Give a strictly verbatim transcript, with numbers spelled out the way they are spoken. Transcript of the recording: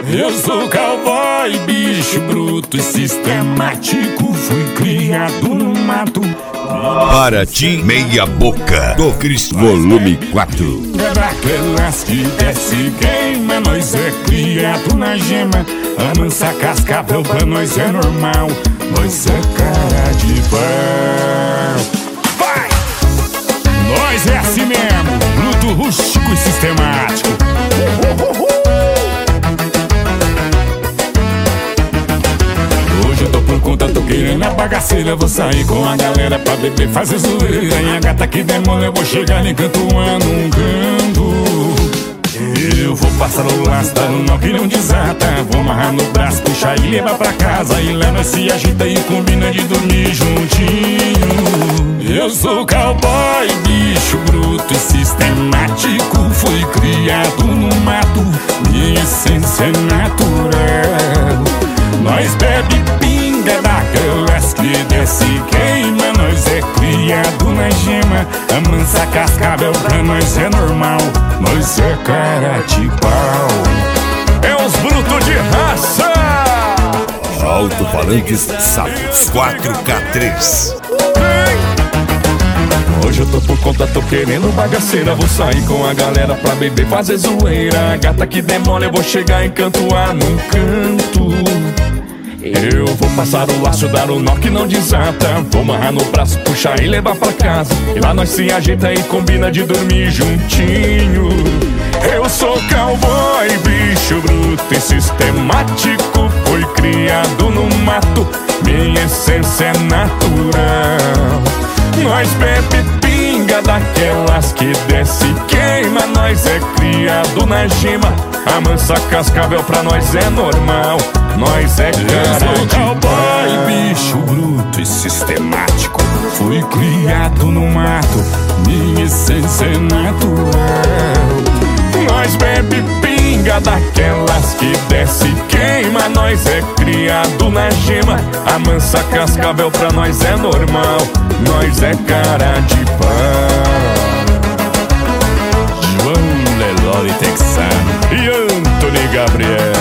Eu sou cowboy, bicho bruto e sistemático. Fui criado no mato. Paraty Meia Boca do Cristo, volume quatro. É daquelas que desce queima. Nós é criado na gema. Amansa cascavel pra nós é normal. Nós é cara de pau. Vai! Nós é assim mesmo, bruto, rústico e sistemático. Hoje eu tô por conta, tô querendo a bagaceira. Vou sair com a galera pra beber, fazer zoeira. E a gata que demora eu vou chegar nem cantoando um canto. Eu vou passar o laço, dar um nó que não desata. Vou amarrar no braço, puxar e levar pra casa. E lá nós se agita e combina de dormir juntinho. Eu sou cowboy, bicho bruto e sistemático. Fui criado no mato, minha essência é natural. Nós bebe pinga daquelas que desce e queima. Nós é criado na gema. Amansa cascavel pra nós é normal. Nós é cara de pau. É os brutos de raça. Alto-falantes Sapos quatro K três. Hoje eu tô por conta, tô querendo bagaceira. Vou sair com a galera pra beber, fazer zoeira. A gata que demora eu vou chegar e cantoar num canto. Eu vou passar o laço, dar o nó que não desata. Vou amarrar no braço, puxar e levar pra casa. E lá nós se ajeita e combina de dormir juntinho. Eu sou cowboy, bicho bruto e sistemático. Fui criado no mato, minha essência é natural. Nós bebe pinga daquelas que desce e queima. Nós é criado na gema. Amansa cascavel pra nós é normal. Nós é cara de cowboy, bicho bruto e sistemático. Fui criado no mato, minha essência é natural. Nós bebe pinga daquelas que desce e queima. Nós é criado na gema. Amansa cascavel pra nós é normal. Nós é cara de pau. João Lelore Texano e Antony Gabriel.